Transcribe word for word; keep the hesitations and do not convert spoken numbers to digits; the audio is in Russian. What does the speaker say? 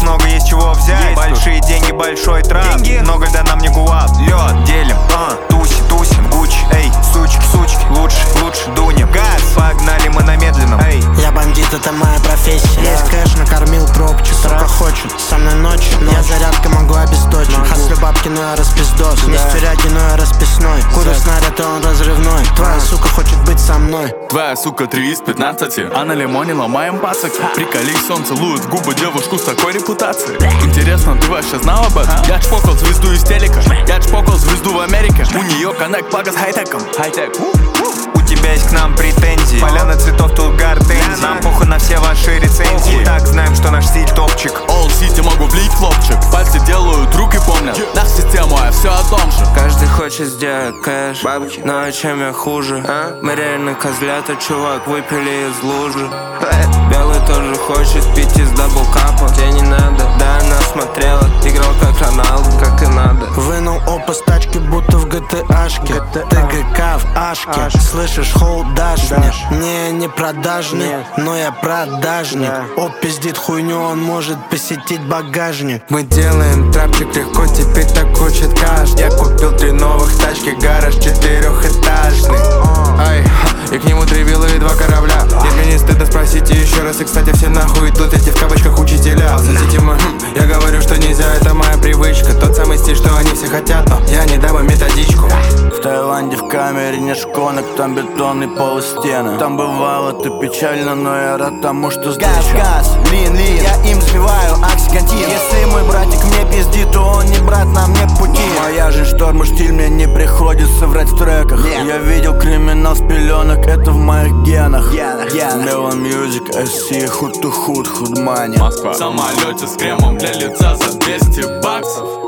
много есть чего взять. Большие деньги, большой трап. Деньги? Много льда нам не гуап. Лед делим, а, тусим, тусим, Гуччи. Эй, сучки, сучки, лучше, лучше дунем. Газ, погнали мы на медленном. Эй, я бандит, это моя профессия. yeah. Есть кэш, накормил пробчик. Сука хочет со мной ночь, ночь. Я зарядкой могу обесточить. Хаслю бабки, но я распиздос. да. Не с тюряги, но я расписной. Курю снаряд, и он разрывной. Твоя сука хочет быть со мной. Твоя сука три из пятнадцати, а на лимоне ломаем пасок. Приколись, сон целует в губы девушку с такой репутацией. Интересно, ты вообще знал об этом? Я чпокал звезду из телека. Я чпокал звезду в Америке. У нее коннект плага с хай-теком. Хай-тек. У тебя есть к нам претензии. Поляна цветов, тут гортензии. Нам похуй на все ваши рецензии. Так знаем, что наш стиль топчик. All City могу влить хлопчик. Пальцы делают, руки помнят. Наша система, я все о том же. Каждый хочет сделать кэш, бабки. Но а чем я хуже? А? Мы реально козлята, чувак, выпили из лужи. Белый тоже хочет пить из даблкапа. Тебе не надо, да, она смотрела. Играл как Роналду, как и надо. Вынул опа с тачки, будто в ГТАшке. ТГК в Ашке. Слышишь, холд дашь мне. Не, не продажный, но я продажник. Оп пиздит хуйню, он может посетить багажник. Мы делаем трапчик легко, теперь так хочет каждый. Я купил три новых тачки, гараж четырехэтажный. Ай, и к нему три виллы и два корабля. Нет, мне не стыдно, спросите еще раз. И, кстати, все нахуй идут эти в кавычках учителя. Садите мы, я говорю, что нельзя, это моя привычка. Тот самый стиль, что они все хотят, но я не дам им методичку. В Таиланде в камере не шконок, там бетонный пол и стены. Там бывало ты печально, но я рад тому, что здесь. Газ, газ, лин, лин, я им сбиваю оксигантин. Если мой братик мне пиздит, то он не брат, нам не пути. Моя же шторм, стиль, мне не приходится врать в треках. yeah. Я видел криминал с пеленок, это в моих генах. Мелон мьюзик, эс си, худ ту худ, худ мани. Москва. В самолете с кремом для лица за двести баксов.